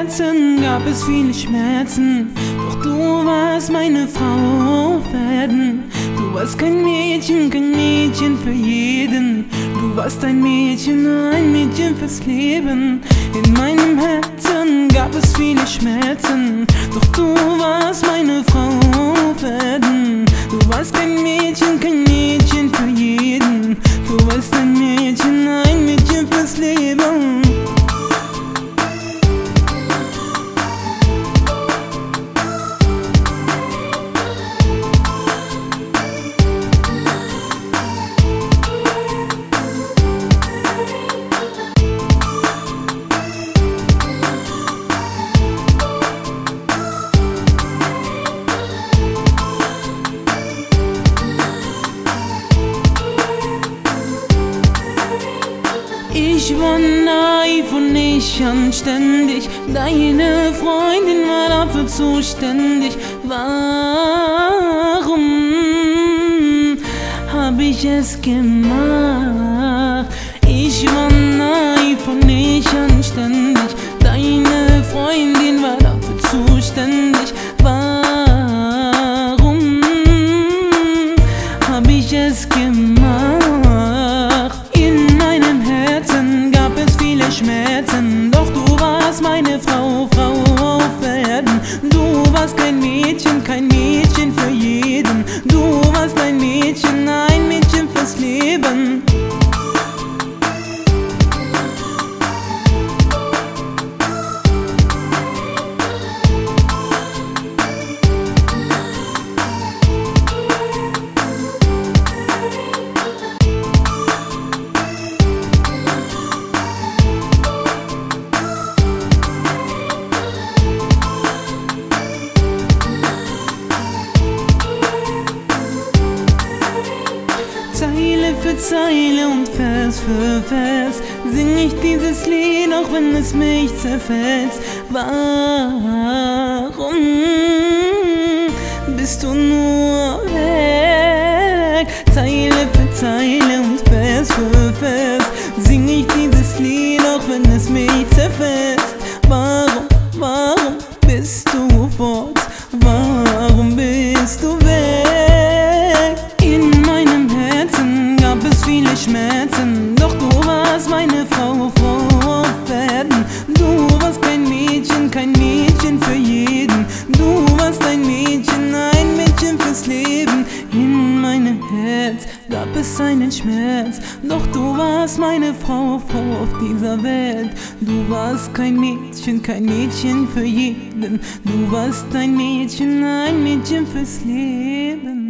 Herzen gab es viele Schmerzen, doch du warst meine Frau auf Erden. Du warst kein Mädchen für jeden. Du warst ein Mädchen fürs Leben. In meinem Herzen gab es viele Schmerzen, doch du warst meine Frau auf Erden. Du warst kein Mädchen für jeden. Du warst ein Mädchen fürs Leben. Ich war naiv und nicht anständig, deine Freundin war dafür zuständig. Warum hab ich es gemacht? Ich war naiv und nicht anständig, deine Freundin war dafür zuständig. Warum hab ich es gemacht? Schmerzen, doch du warst meine Frau auf Erden. Du warst kein Mädchen für jeden. Du warst ein Mädchen fürs Leben. Zeile für Zeile und Vers für Vers sing ich dieses Lied, auch wenn es mich zerfetzt. Warum bist du nur weg? Zeile für Zeile und Vers für Vers sing ich dieses Lied, auch wenn es mich zerfetzt. Warum bist du fort? Warum bist du weg? In meinem Herzen gab es viele Schmerzen, doch du warst meine Frau auf Erden. Du warst kein Mädchen für jeden. Du warst ein Mädchen fürs Leben. In meinem Herz gab es einen Schmerz, doch du warst meine Frau auf dieser Welt. Du warst kein Mädchen für jeden. Du warst ein Mädchen fürs Leben.